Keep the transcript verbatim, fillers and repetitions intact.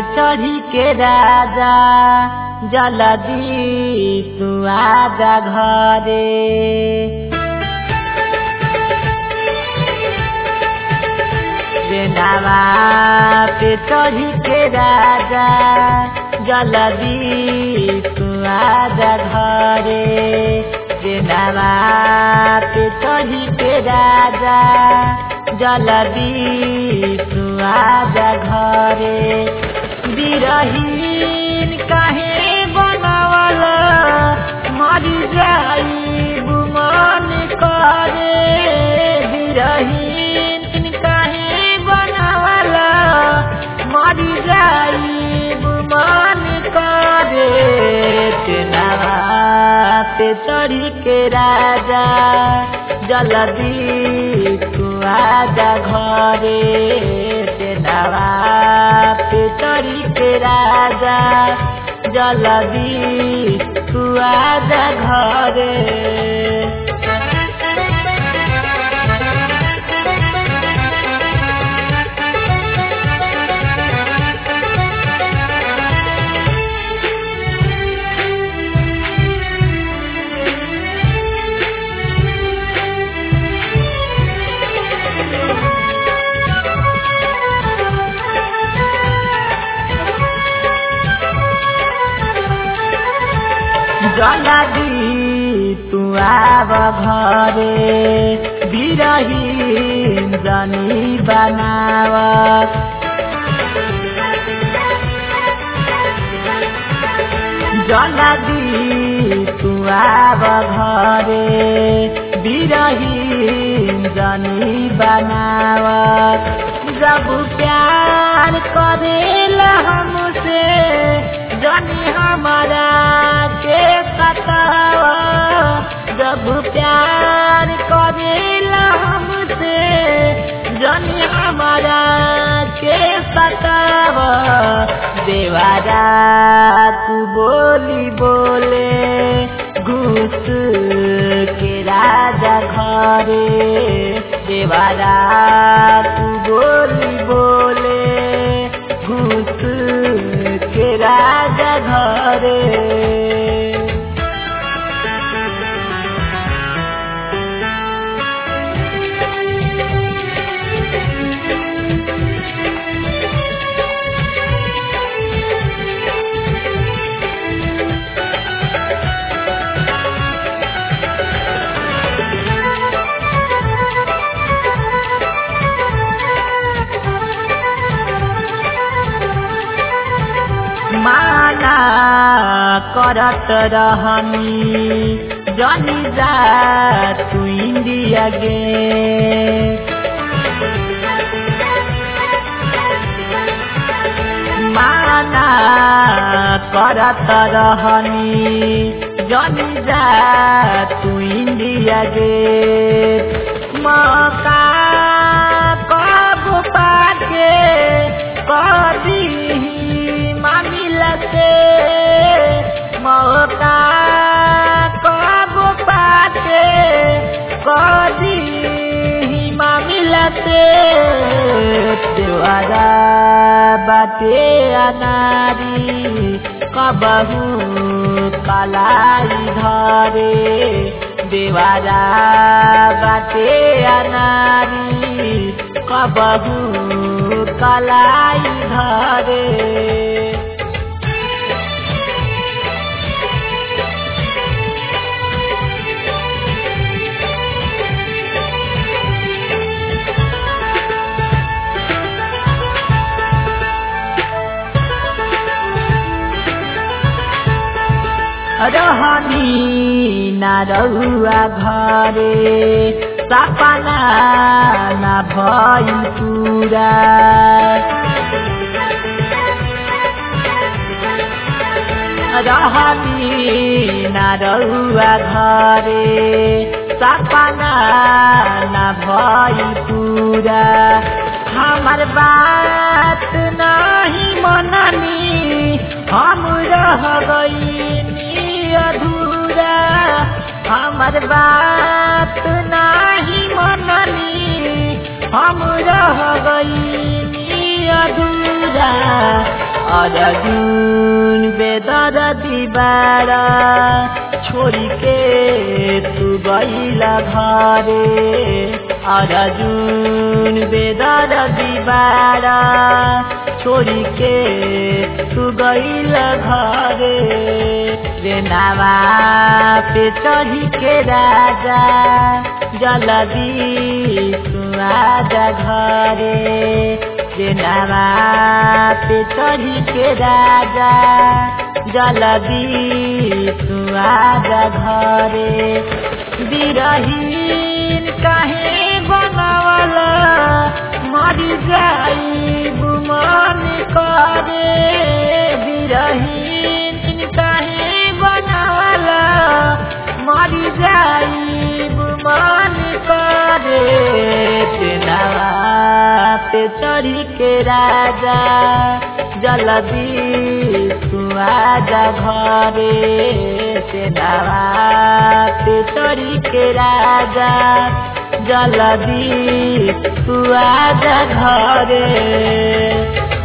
चढ़ी के राजा जल्दी तू आजा घरे। बेनावा पे चढ़ी के राजा जल्दी तू आजा घरे। बेनावा पे चढ़ी के राजा जल्दी तू आजा घरे। बिरहीन काहे बनावल मरी जाई गुमान करे। बिरहीन काहे बनावल मरी जाई गुमान करे। तेनावा पे चढ़ी के राजा जल्दी तू आजा घरे। तेनावा पे चढ़ी के राजा जल्दी तू आजा घरे। जल्दी तू आव घरे। बिरहीन जनी बनाव। जल्दी तू आव घरे। बिरहीन जनी बनाव। जब प्यार करेला हमसे जनी हमारा के सतावा। जब प्यार करेला हमसे जनी हमारा के सतावा। देवारा तू बोली बोले घुस के राजा घरे। देवारा तू बोली बोले घुस के राजा घरे। माना करत रहनी जनी जा तू इंडिया गे। माना करत रहनी जनी जा तू इंडिया गे। मौका कब पाके कभी मामिला से। मौका कब पाके कभी मामिला से। देवारा बाटे अनारी कबहू कलाई धरे। देवारा बाटे अनारी कबहू कलाई धरे। रहनी ना रहुआ घरे सपना ना भइल पूरा। रहनी ना रहुआ घरे सपना ना भइल पूरा। हमार बात नहीं मननी हम रह गई अधूरा। हमार बात नहीं मननी हम रह गई अधूरा। अर्जुन बेदर्दी बारा छोड़ी के तू गइला घरे अर्जुन बेदर्दी बारा छोड़ी के तू गइला घरे रे नावा पे चढ़ी के राजा जल्दी तू आजा घरे रे नावा पे चढ़ी के राजा जल्दी तू आजा घरे बिरहीन काहे बनावला मरी जाई गुमान करे बिरहीन काहे बनावला मरी जाई गुमान करे तेनावा पे चढ़ी के राजा जल्दी तू आजा घरे तेनावा पे चढ़ी के राजा जल्दी तू आजा घरे।